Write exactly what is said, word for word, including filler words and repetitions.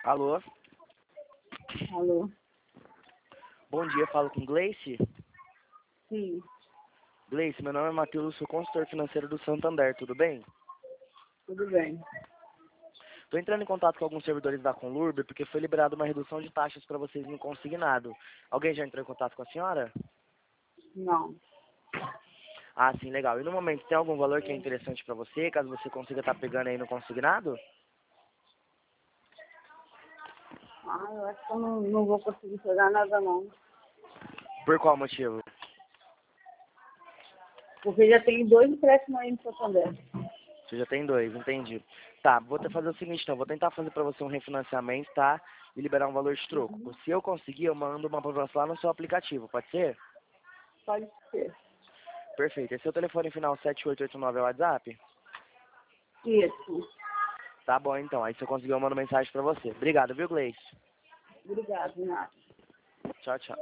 Alô? Alô? Bom dia, falo com Gleice? Sim, Gleice, meu nome é Matheus, sou consultor financeiro do Santander, tudo bem? tudo bem. Estou entrando em contato com alguns servidores da Conlurb porque foi liberada uma redução de taxas para vocês no consignado. Alguém já entrou em contato com a senhora? Não. Ah, sim, legal. E no momento, tem algum valor que é interessante para você, caso você consiga estar pegando aí no consignado? Ah, eu acho que eu não, não vou conseguir pegar nada não. Por qual motivo? Porque já tem dois empréstimos aí no Santander. Você já tem dois, entendi. Tá, vou te fazer o seguinte, então, vou tentar fazer para você um refinanciamento, tá? E liberar um valor de troco. Se eu conseguir, eu mando uma proposta lá no seu aplicativo, pode ser? Pode ser. Perfeito. Esse é o telefone final sete oito oito nove, é o WhatsApp? Isso. Tá bom, então. Aí se eu conseguir, eu mando mensagem pra você. Obrigado, viu, Gleice? Obrigado, Renato. Tchau, tchau.